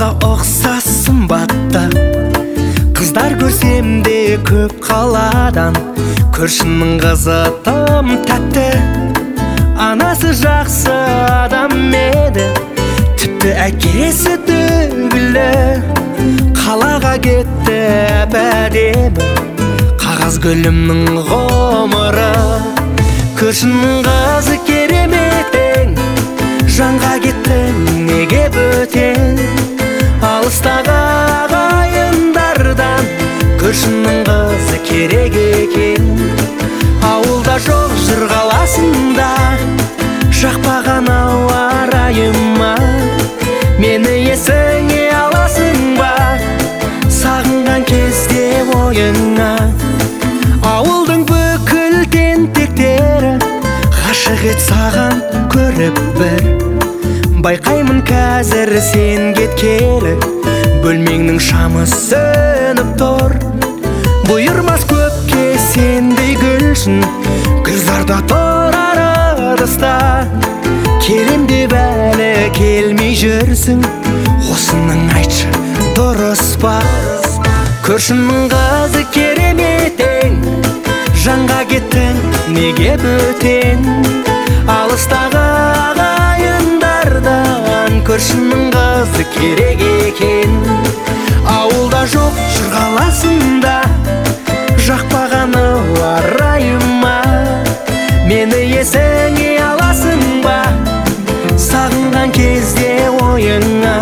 балға ұқсас сымбатты қыздар көрсем де көп қаладан. Көршінің қызы тым тәтті, анасы жақсы адам еді, тіпті әкесі түгілі. Қалаға кетті әп-әдемі қағаз гүлімнің ғұмыры. Көршінің қызы керемет ең, жанға кеттің неге бөтен. Алыстағы ағайындардан көршінің қызы керек екен. Ауылда жоқ жыр қаласында, жақпаған ауа райыма. Мені есіңе аласың ба, сағынған кезде ойыңа. Ауылдың бүкіл тентектері ғашық ет саған көріп бір. Байқаймын қазір сен кеткелі, бөлмеңнің шамы сөніп тұр. Бұйырмас көпке сендей гүлшін, гүлзарда тұрар ыдыста. Келем деп әлі келмей жүрсің, осының айтшы дұрыс па? Көршінің қызы керемет ең, жанға кеттің неге бөтен. Алыстағы ағайындардан көршінің қызы керек екен. Ауылда жоқ жыр қаласында, жақпаған ауа райыма. Мені есіңе аласың ба, сағынған кезде ойыңа.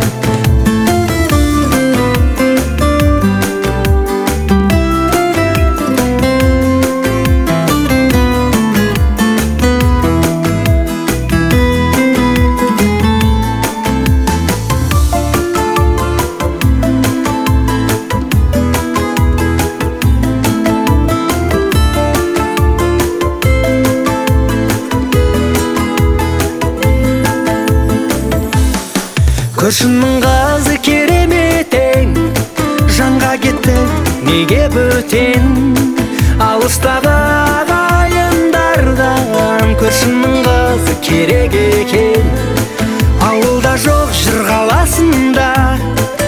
Көршінің қызы керемет ең, жанға кетті неге бөтен. Алыстағы ағайындардан көршінің қызы керек екен. Ауылда жоқ жыр қаласында,